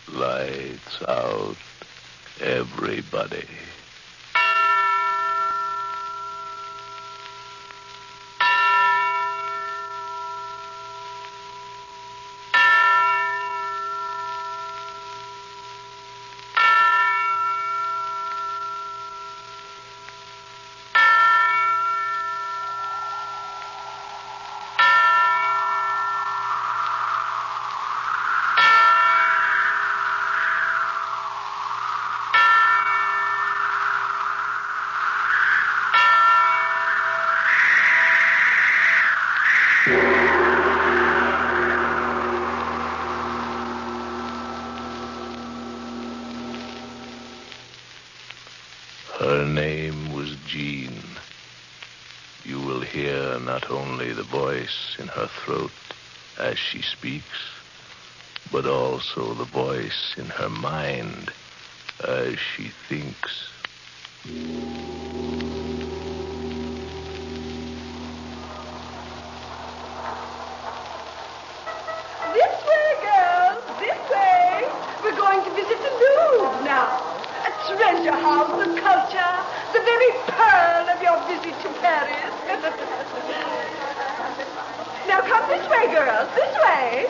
Lights out, everybody. Her name was Jean. You will hear not only the voice in her throat as she speaks, but also the voice in her mind as she thinks. This way, girls, this way. We're going to visit the Louvre now. A treasure house of culture, the very pearl of your visit to Paris. Now come this way, girls, this way.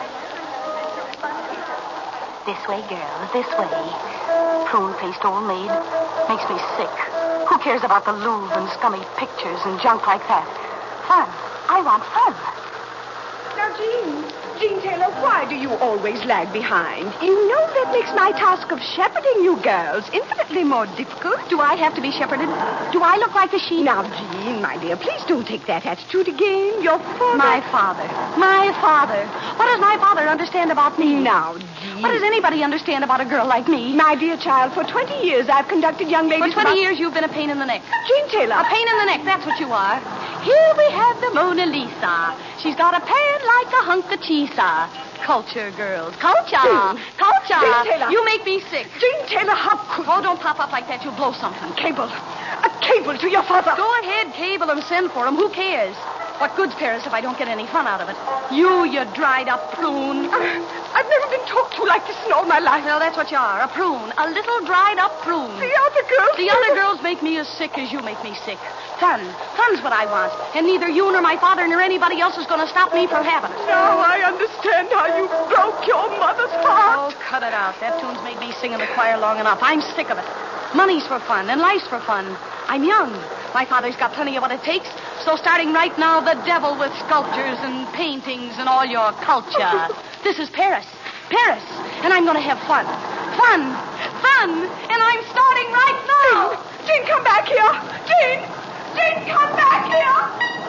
This way, girls, this way. Prune paste all made. Makes me sick. Who cares about the Louvre and scummy pictures and junk like that? Fun. I want fun. Now, Jean Taylor, why do you always lag behind? You know that makes my task of shepherding you girls infinitely more difficult. Do I have to be shepherded? Do I look like a sheep? Now, Jean, my dear, please don't take that attitude again. Your father... My father. My father. What does my father understand about me? Now, Jean... What does anybody understand about a girl like me? My dear child, for 20 years I've conducted young ladies... For 20 years you've been a pain in the neck. Jean Taylor... A pain in the neck, that's what you are. Here we have the Mona Lisa. She's got a pan like a hunk of cheese. Culture, girls. Culture. Culture. Jean Taylor. You make me sick. Jean Taylor, how could... Oh, don't pop up like that. You'll blow something. Cable. A cable to your father. Go ahead, cable him, send for him. Who cares? What good's Paris if I don't get any fun out of it? You dried-up prune. I've never been talked to like this in all my life. Well, that's what you are, a prune. A little dried-up prune. The other girls... The other girls make me as sick as you make me sick. Fun. Fun's what I want. And neither you nor my father nor anybody else is going to stop me from having it. Now I understand how you broke your mother's heart. Oh, cut it out. That tune's made me sing in the choir long enough. I'm sick of it. Money's for fun, and life's for fun. I'm young. My father's got plenty of what it takes. So starting right now, the devil with sculptures and paintings and all your culture. This is Paris. Paris. And I'm going to have fun. Fun. Fun. And I'm starting right now. Jean, come back here. Jean, come back here.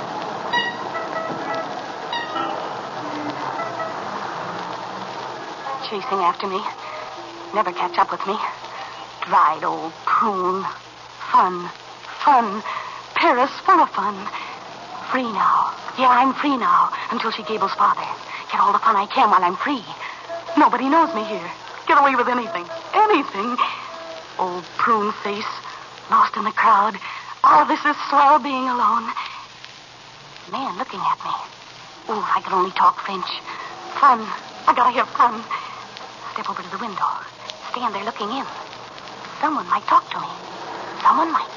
Chasing after me. Never catch up with me. Dried old prune. Fun. Fun. Paris full of fun. Free now. Yeah, I'm free now. Until she Gable's father. Get all the fun I can while I'm free. Nobody knows me here. Get away with anything. Anything. Old prune face. Lost in the crowd. All this is swell being alone. Man looking at me. Oh, I can only talk French. Fun. I gotta have fun. Step over to the window. Stand there looking in. Someone might talk to me. Someone might.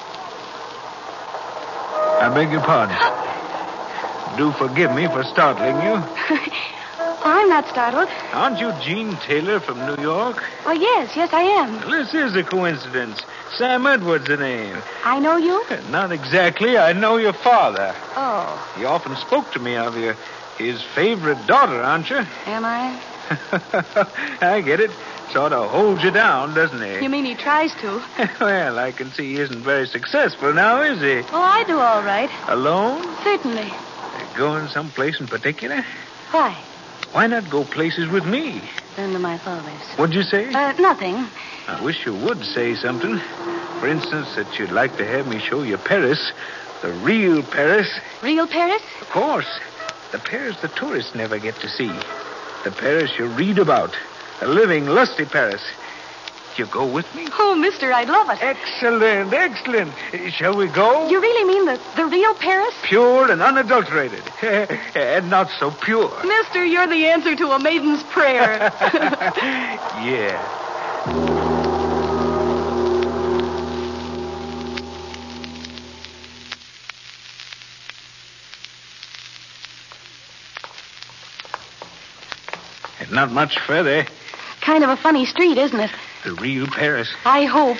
I beg your pardon. Do forgive me for startling you. I'm not startled. Aren't you Jean Taylor from New York? Oh, yes, I am. Well, this is a coincidence. Sam Edwards, the name. I know you? Not exactly. I know your father. Oh. He often spoke to me of you. His favorite daughter, aren't you? Am I? I get it. Sort of holds you down, doesn't he? You mean he tries to? Well, I can see he isn't very successful now, is he? Oh, I do all right. Alone? Certainly. Going someplace in particular? Why? Why not go places with me? Then to my father's. What'd you say? Nothing. I wish you would say something. For instance, that you'd like to have me show you Paris. The real Paris. Real Paris? Of course. The Paris the tourists never get to see. The Paris you read about. A living, lusty Paris. You go with me? Oh, mister, I'd love it. Excellent, excellent. Shall we go? You really mean the real Paris? Pure and unadulterated. And not so pure. Mister, you're the answer to a maiden's prayer. Yeah. And not much further. Kind of a funny street, isn't it? The real Paris. I hope.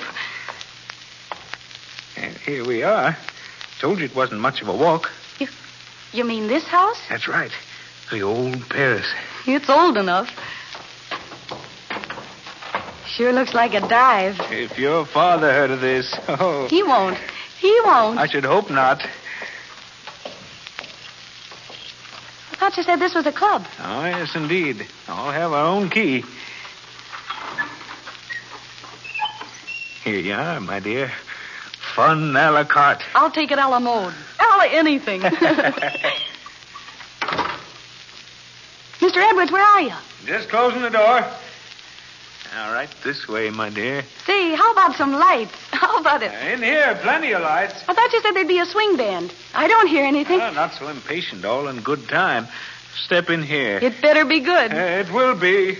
And here we are. Told you it wasn't much of a walk. You mean this house? That's right. The old Paris. It's old enough. Sure looks like a dive. If your father heard of this, oh. He won't. He won't. I should hope not. I thought you said this was a club. Oh, yes, indeed. I'll have our own key. Here you are, my dear. Fun a la carte. I'll take it a la mode. A la anything. Mr. Edwards, where are you? Just closing the door. All right, this way, my dear. Say, how about some lights? How about it? In here, plenty of lights. I thought you said there'd be a swing band. I don't hear anything. Oh, not so impatient, all in good time. Step in here. It better be good. It will be.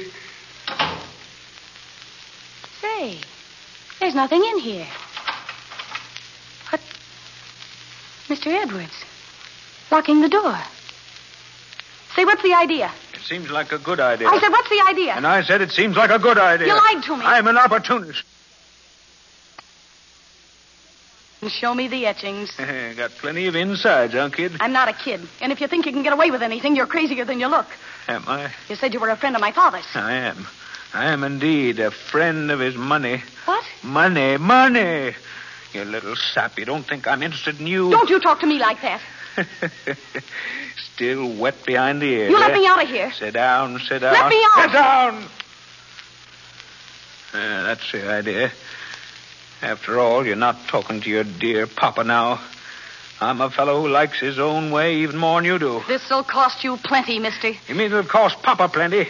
Say, there's nothing in here. What? Mr. Edwards, locking the door. Say, what's the idea? It seems like a good idea. I said, what's the idea? And I said it seems like a good idea. You lied to me. I'm an opportunist. Show me the etchings. Got plenty of insides, huh, kid? I'm not a kid. And if you think you can get away with anything, you're crazier than you look. Am I? You said you were a friend of my father's. I am. I am indeed a friend of his money. What? Money, money. You little sap. You don't think I'm interested in you? Don't you talk to me like that. Still wet behind the ears. You let me out of here. Sit down, sit down. Let me out. Sit down. That's the idea. After all, you're not talking to your dear papa now. I'm a fellow who likes his own way even more than you do. This'll cost you plenty, mister. You mean it'll cost papa plenty?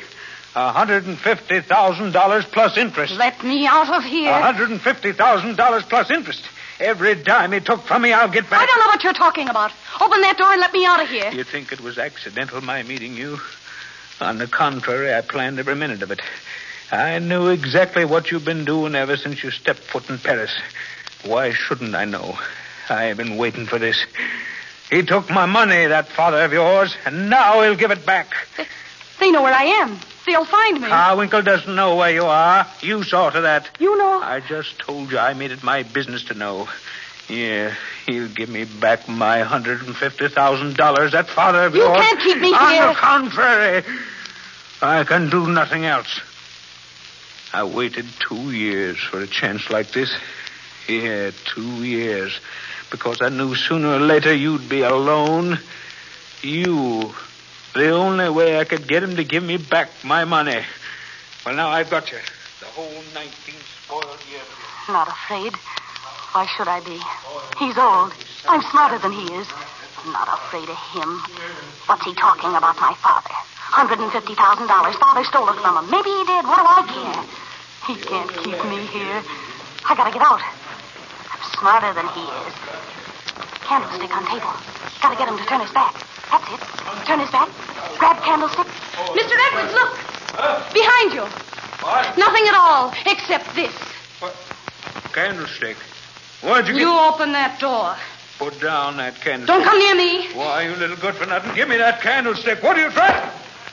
$150,000 plus interest. Let me out of here. $150,000 plus interest. Every dime he took from me, I'll get back. I don't know what you're talking about. Open that door and let me out of here. You think it was accidental, my meeting you? On the contrary, I planned every minute of it. I knew exactly what you've been doing ever since you stepped foot in Paris. Why shouldn't I know? I've been waiting for this. He took my money, that father of yours, and now he'll give it back. They know where I am. They'll find me. Carwinkle doesn't know where you are. You saw to that. You know? I just told you I made it my business to know. Yeah, he'll give me back my $150,000. That father of yours. You can't keep me here. On the contrary, I can do nothing else. I waited 2 years for a chance like this. Yeah, 2 years. Because I knew sooner or later you'd be alone. You. The only way I could get him to give me back my money. Well, now I've got you. The whole 19 spoiled years. Not afraid. Why should I be? He's old. I'm smarter than he is. I'm not afraid of him. What's he talking about, my father? $150,000. Father stole it from him. Maybe he did. What do I care? He can't keep me here. I gotta get out. I'm smarter than he is. Candlestick on table. Gotta get him to turn his back. That's it. Turn his back. Grab candlestick. Mr. Edwards, look. Behind you. What? Nothing at all, except this. What? Candlestick. Where'd you get... You open that door. Put down that candlestick. Don't come near me. Why, you little good for nothing. Give me that candlestick. What are you trying?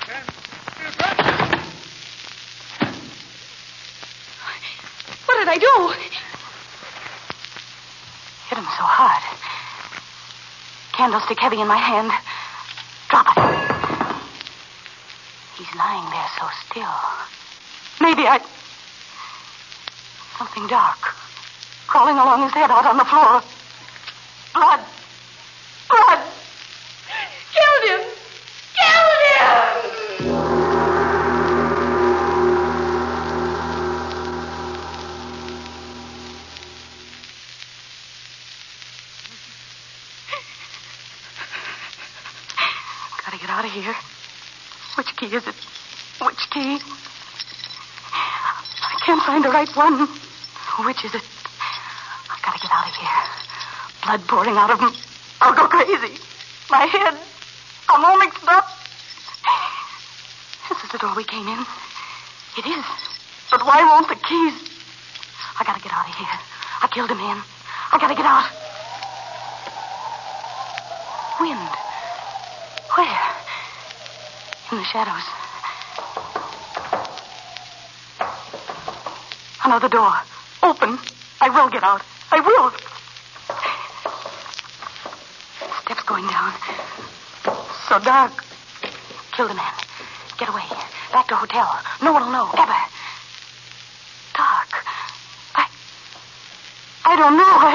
What did I do? Hit him so hard. Candlestick heavy in my hand. Drop it. He's lying there so still. Maybe something dark. Crawling along his head out on the floor. Blood. Blood. Killed him. Killed him. Gotta get out of here. Which key is it? Which key? I can't find the right one. Which is it? I gotta get out of here. Blood pouring out of him. I'll go crazy. My head. I'm all mixed up. This is the door we came in. It is. But why won't the keys? I gotta get out of here. I killed a man. I gotta get out. Wind. Where? In the shadows. Another door. Open. I will get out. I will. Steps going down. So dark. Kill the man. Get away. Back to hotel. No one will know. Ever. Dark. I don't know.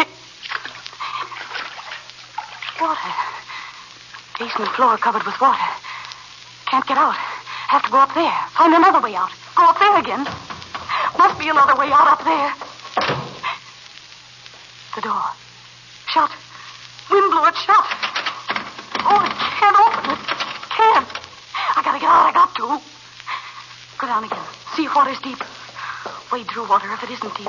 Water. Basement floor covered with water. Can't get out. Have to go up there. Find another way out. Go up there again. Must be another way out up there. The door. Shut. Wind blew it shut. Oh, I can't open it. Can't. I gotta get out. I got to. Go down again. See if water's deep. Wade through water if it isn't deep.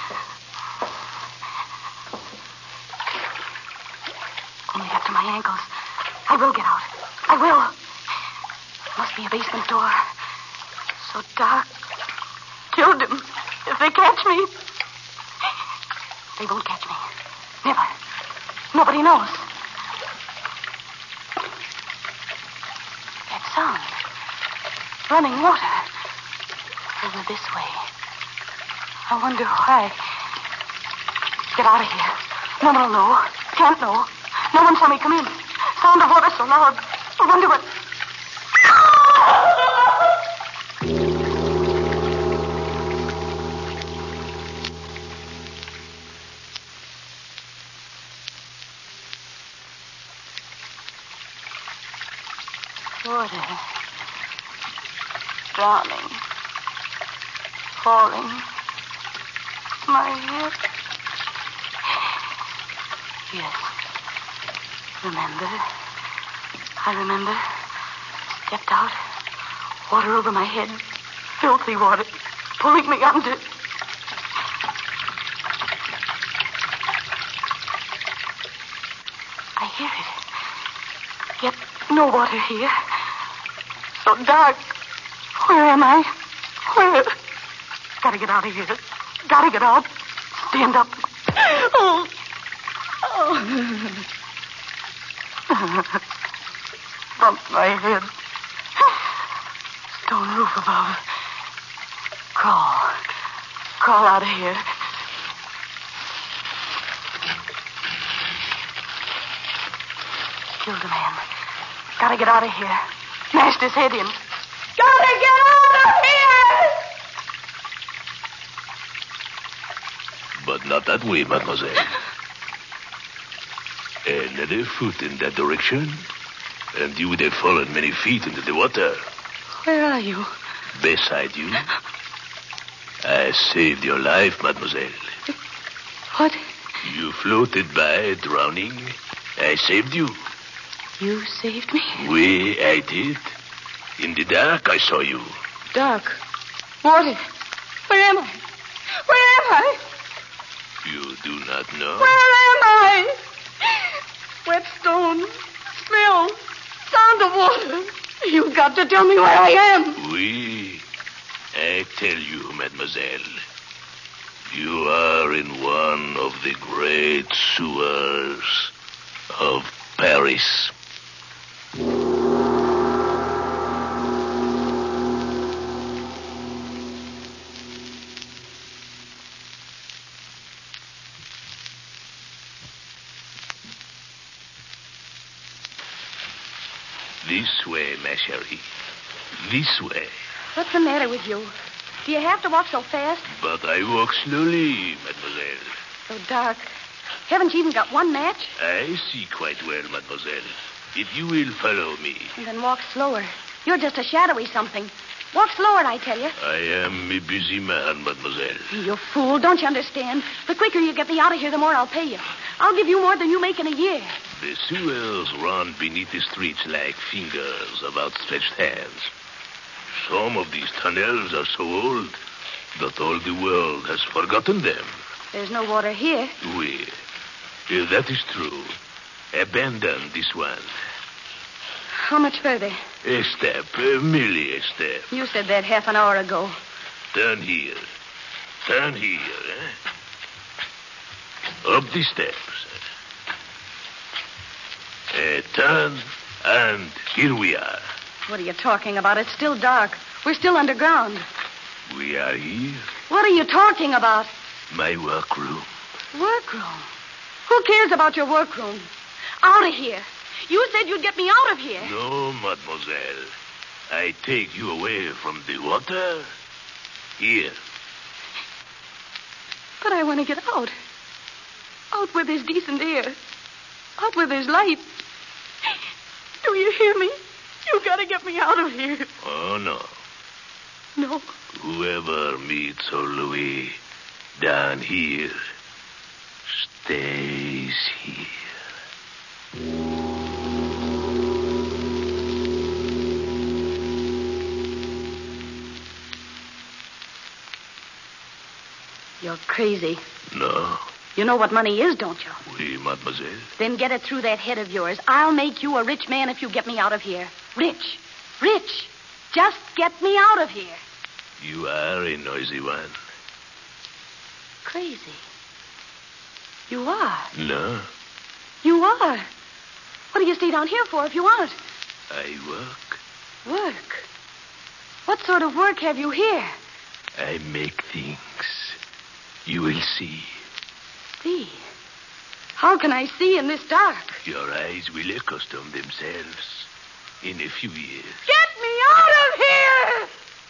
Only up to my ankles. I will get out. I will. Must be a basement door. So dark. Killed him. If they catch me. They won't catch me. Never. Nobody knows. That sound. Running water. Over this way. I wonder why. Get out of here. No one will know. Can't know. No one saw me come in. Sound of water so loud. I wonder what... Water. Drowning. Falling. My head. Yes. Remember. I remember. Stepped out. Water over my head. Filthy water. Pulling me under. I hear it. Yet no water here. So dark. Where am I? Where? Gotta get out of here. Gotta get out. Stand up. Oh. Bumped my head. Stone roof above. Crawl out of here. Killed a man. Gotta get out of here. Smashed his head in. Gotta get out of here! But not that way, mademoiselle. Another foot in that direction, and you would have fallen many feet into the water. Where are you? Beside you. I saved your life, mademoiselle. What? You floated by, drowning. I saved you. You saved me? Oui, I did. In the dark, I saw you. Dark. Water. Where am I? Where am I? You do not know? Where am I? Wet stone. Smell. Sound of water. You've got to tell me where I am. Oui. I tell you, mademoiselle. You are in one of the great sewers of Paris. This way, ma chérie. This way. What's the matter with you? Do you have to walk so fast? But I walk slowly, mademoiselle. So dark. Haven't you even got one match? I see quite well, mademoiselle. If you will follow me. And then walk slower. You're just a shadowy something. Walk slower, I tell you. I am a busy man, mademoiselle. You fool. Don't you understand? The quicker you get me out of here, the more I'll pay you. I'll give you more than you make in a year. The sewers run beneath the streets like fingers of outstretched hands. Some of these tunnels are so old that all the world has forgotten them. There's no water here. Oui, that is true. Abandon this one. How much further? A step, merely a step. You said that half an hour ago. Turn here. Turn here, eh? Up the steps. Turn, and here we are. What are you talking about? It's still dark. We're still underground. We are here. What are you talking about? My workroom. Workroom? Who cares about your workroom? Out of here. You said you'd get me out of here. No, mademoiselle. I take you away from the water. Here. But I want to get out. Out where there's decent air. Out where there's light. Do you hear me? You gotta get me out of here. Oh, no. No. Whoever meets old Louis down here stays here. You're crazy. No. You know what money is, don't you? Oui, mademoiselle. Then get it through that head of yours. I'll make you a rich man if you get me out of here. Rich. Rich. Just get me out of here. You are a noisy one. Crazy. You are. No. You are. What do you stay down here for if you aren't? I work. Work? What sort of work have you here? I make things. You will see. See? How can I see in this dark? Your eyes will accustom themselves in a few years. Get me out of here!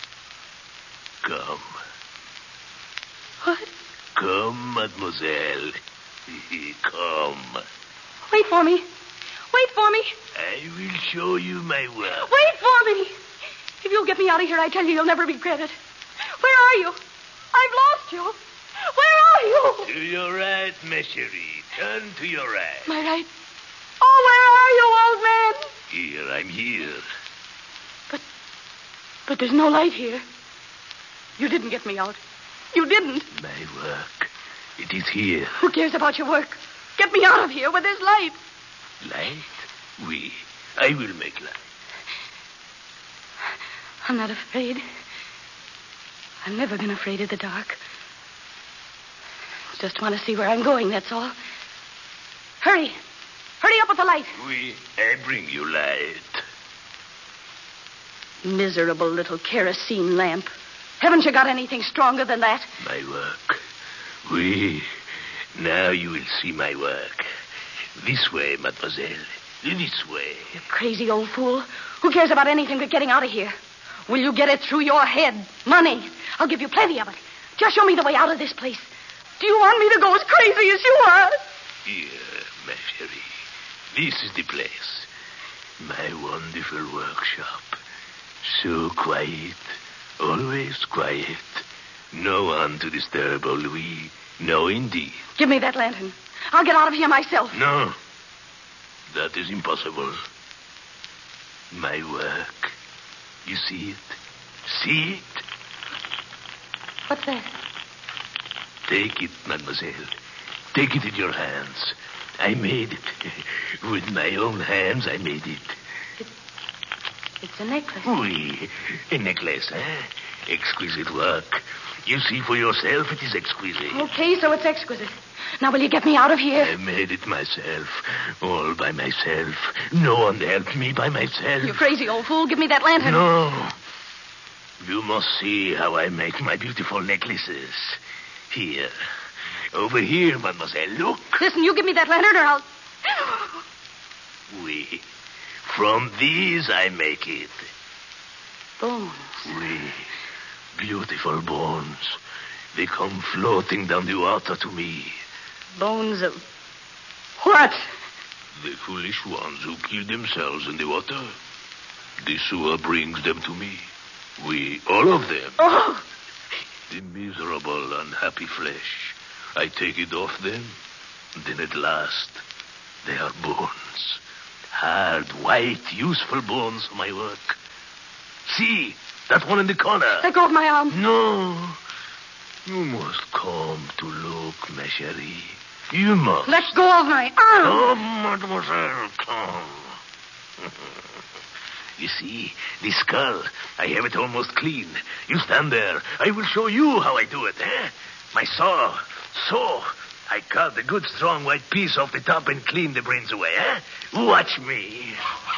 Come. What? Come, mademoiselle. Come. Wait for me. Wait for me. I will show you my work. Wait for me. If you'll get me out of here, I tell you, you'll never regret it. Where are you? I've lost you. Where are you? To your right, ma chérie. Turn to your right. My right? Oh, where are you, old man? Here, I'm here. But there's no light here. You didn't get me out. You didn't. My work. It is here. Who cares about your work? Get me out of here where there's light. Light? Oui. I will make light. I'm not afraid. I've never been afraid of the dark. Just want to see where I'm going, that's all. Hurry. Hurry up with the light. Oui. I bring you light. Miserable little kerosene lamp. Haven't you got anything stronger than that? My work. Oui. Now you will see my work. This way, mademoiselle. This way. You crazy old fool. Who cares about anything but getting out of here? Will you get it through your head? Money. I'll give you plenty of it. Just show me the way out of this place. Do you want me to go as crazy as you are? Here, ma chérie. This is the place. My wonderful workshop. So quiet. Always quiet. No one to disturb old Louis. No, indeed. Give me that lantern. I'll get out of here myself. No. That is impossible. My work. You see it? See it? What's that? Take it, mademoiselle. Take it in your hands. I made it. With my own hands, I made it. It's a necklace. Oui, a necklace, eh? Exquisite work. You see for yourself it is exquisite. Okay, so it's exquisite. Now, will you get me out of here? I made it myself. All by myself. No one helped me by myself. You crazy old fool. Give me that lantern. No. You must see how I make my beautiful necklaces. Here. Over here, mademoiselle. Look. Listen, you give me that lantern or I'll... Oui. From these I make it. Bones. Oui. Beautiful bones. They come floating down the water to me. Bones of... What? The foolish ones who kill themselves in the water. The sewer brings them to me. We, all of them. Oh! The miserable, unhappy flesh. I take it off them. Then at last, they are bones. Hard, white, useful bones for my work. See, that one in the corner. Let go of my arm. No. You must come to look, ma chérie. You must. Let go of my arm. Come, mademoiselle, come. You see, the skull, I have it almost clean. You stand there. I will show you how I do it, eh? My saw. So, I cut the good strong white piece off the top and clean the brains away, eh? Watch me.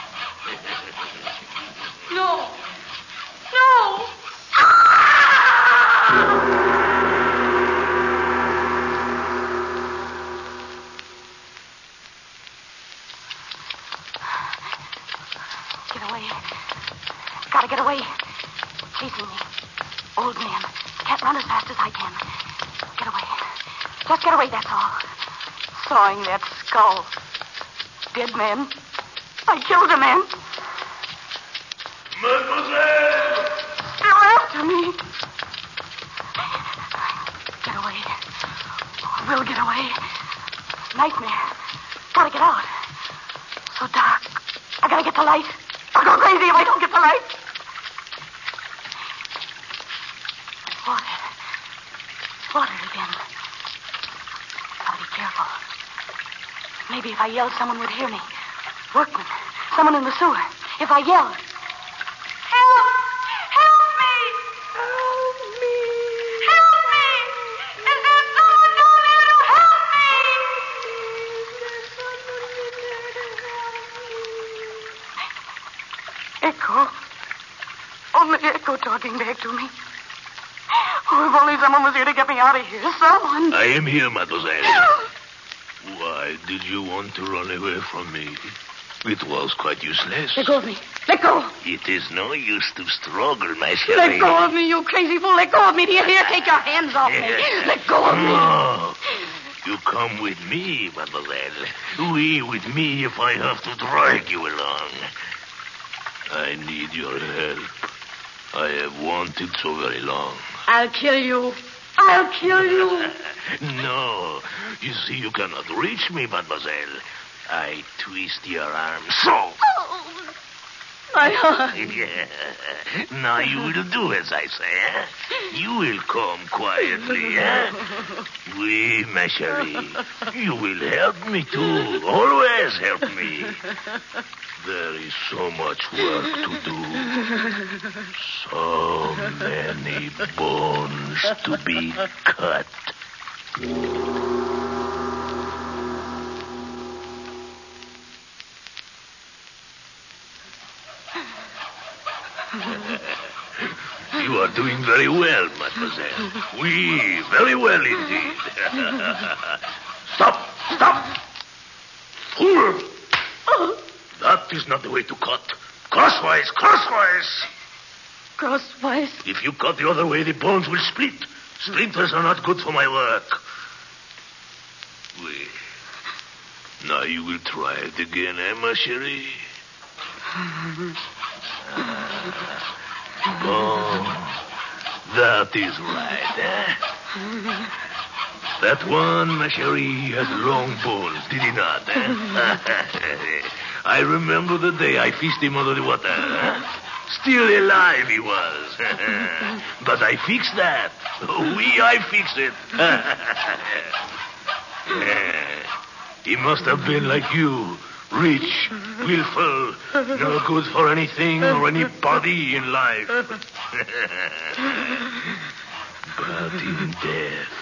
No. No. Get away. Gotta get away. Chasing me. Old man. Can't run as fast as I can. Get away. Just get away, that's all. Sawing that skull. Dead man. I killed a man. Mademoiselle! Still after me. Get away. We'll get away. Nightmare. Gotta get out. So dark. I gotta get the light. I'll go crazy if I don't get the light. Water. Water again. Gotta be careful. Maybe if I yelled, someone would hear me. Workmen. Someone in the sewer. If I yelled. Help! Help me! Help me! Help me! Is there someone down there to help me? Is there someone in there to help me? Echo. Only Echo talking back to me. Oh, if only someone was here to get me out of here. Someone. I am here, mademoiselle. Why did you want to run away from me? It was quite useless. Let go of me. Let go. It is no use to struggle, my chérie. Let go of me, you crazy fool. Let go of me. Do you hear? Take your hands off me. Let go of me. No. You come with me, mademoiselle. Oui, with me if I have to drag you along. I need your help. I have wanted so very long. I'll kill you. I'll kill you. No. You see, you cannot reach me, mademoiselle. I twist your arm so. My heart. Yeah. Now you will do as I say, eh? You will come quietly, eh? Oui, ma chérie. You will help me too. Always help me. There is so much work to do. So many bones to be cut. You are doing very well, mademoiselle. Oui, very well indeed. Stop! Stop! Fool! That is not the way to cut. Crosswise, crosswise! Crosswise. If you cut the other way, the bones will split. Splinters are not good for my work. Oui. Now you will try it again, eh, ma chérie? Oh, that is right, eh? That one, ma chérie, has long bones, did he not, eh? I remember the day I fished him under the water, eh? Still alive he was. But I fixed that. Oui, I fixed it. He must have been like you. Rich, willful, no good for anything or anybody in life. But in death,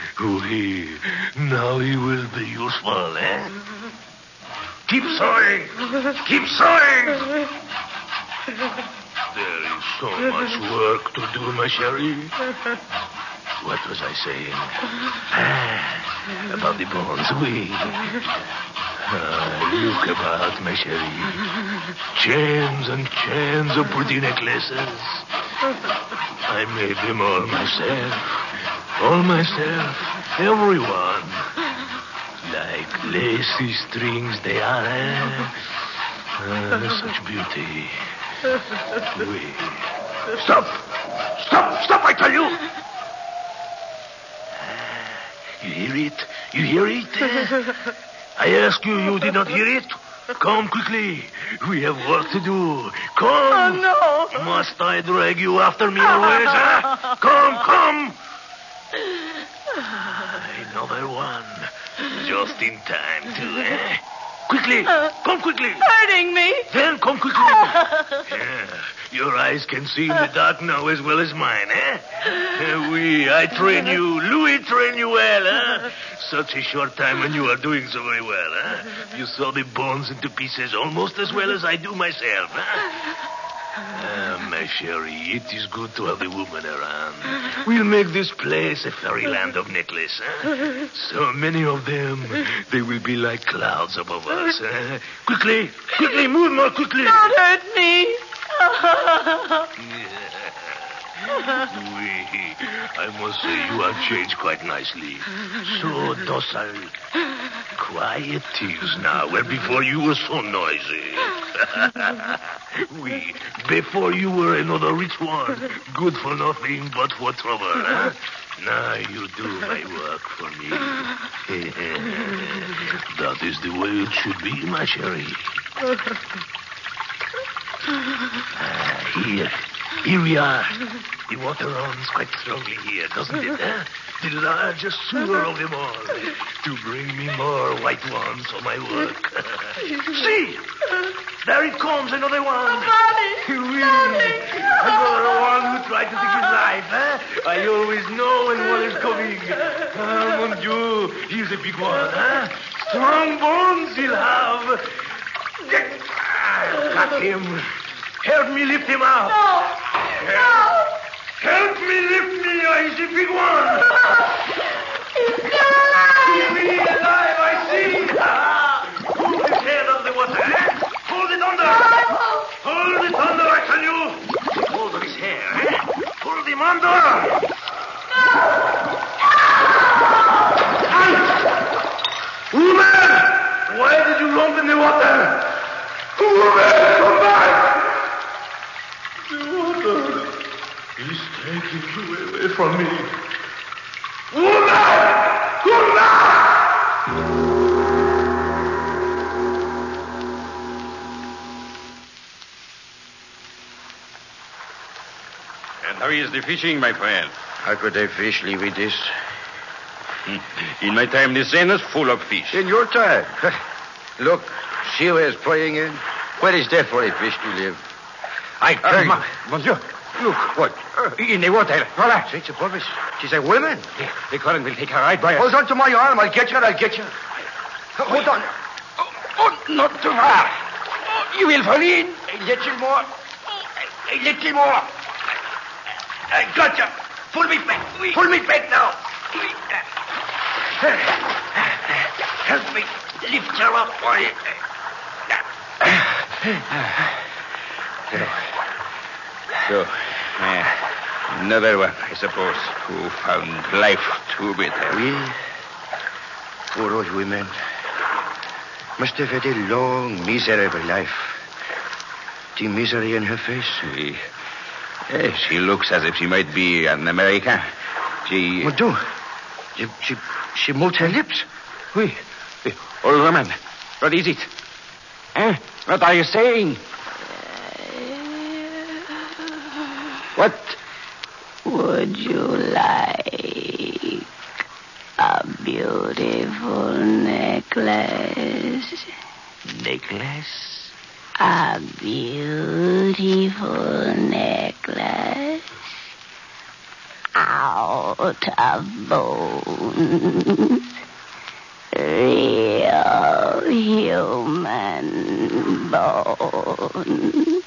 now he will be useful, eh? Keep sawing! Keep sawing! There is so much work to do, ma chérie. What was I saying? About the bones, oui. Look about, ma chérie. Chains and chains of pretty necklaces. I made them all myself. All myself. Everyone. Like lacy strings they are, eh? Such beauty. Oui. Stop! Stop! Stop, I tell you! You hear it? You hear it? I ask you, you did not hear it? Come quickly. We have work to do. Come. Oh, no. Must I drag you after me always, huh? Come, come. Another one. Just in time, too, eh? Quickly. Come quickly. Hurting me. Then come quickly. Yeah. Your eyes can see in the dark now as well as mine, eh? I train you. Louis train you well, eh? Such a short time and you are doing so very well, eh? You saw the bones into pieces almost as well as I do myself, eh? My Sherry, it is good to have a woman around. We'll make this place a fairyland of necklace, eh? So many of them, they will be like clouds above us, eh? Quickly, move more quickly. Don't hurt me. Louis, I must say you have changed quite nicely. So docile. Quiet tears now, where before you were so noisy. Before you were another rich one, good for nothing but for trouble, huh? Now you do my work for me. That is the way it should be, my Sherry. Here we are. The water runs quite strongly here, doesn't it? Eh? The largest sewer of them all. To bring me more white ones for my work. See! There it comes, another one. Another one who tried to take his life, eh? I always know when one is coming. Mon Dieu, he's a big one, eh? Strong bones he'll have. Got him. Help me lift him out. No. Help me lift me. He's a big one. He's still alive. He's alive, I see. Hold his head out of the water, eh? Hold it under. Hold it under, I tell you. Hold his hair, eh? Hold him under. Woman! Why did you lump in the water? Woman, come back! The water is taking you away from me. Woman! Come back! And how is the fishing, my friend? How could I fish with this? In my time, the Seine is full of fish. In your time? Look, see where it's pouring in? Where is there for a fish to live? I tell you. Monsieur, Look, what? in the water. Voila. It's above us. She's a woman. The current will take her right by us. Hold on to my arm. I'll get you. Hold on. Oh, not too far. Oh, you will fall in. A little more. A little more. I got you. Pull me back. Pull me back now. Help me lift her up, boy. So, another one, I suppose, who found life too bitter. Oui. Poor old women. Must have had a long, miserable life. The misery in her face. Oui. She looks as if she might be an American. She... Mon Dieu. She moved her lips. Oui. Old woman, what is it? What are you saying? What? Would you like a beautiful necklace? Necklace? A beautiful necklace out of bones. Real human bones.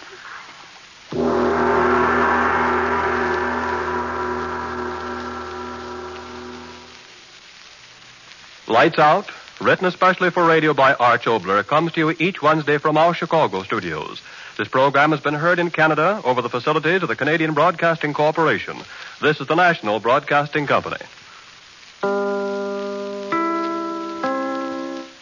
Lights Out, written especially for radio by Arch Obler, comes to you each Wednesday from our Chicago studios. This program has been heard in Canada over the facilities of the Canadian Broadcasting Corporation. This is the National Broadcasting Company.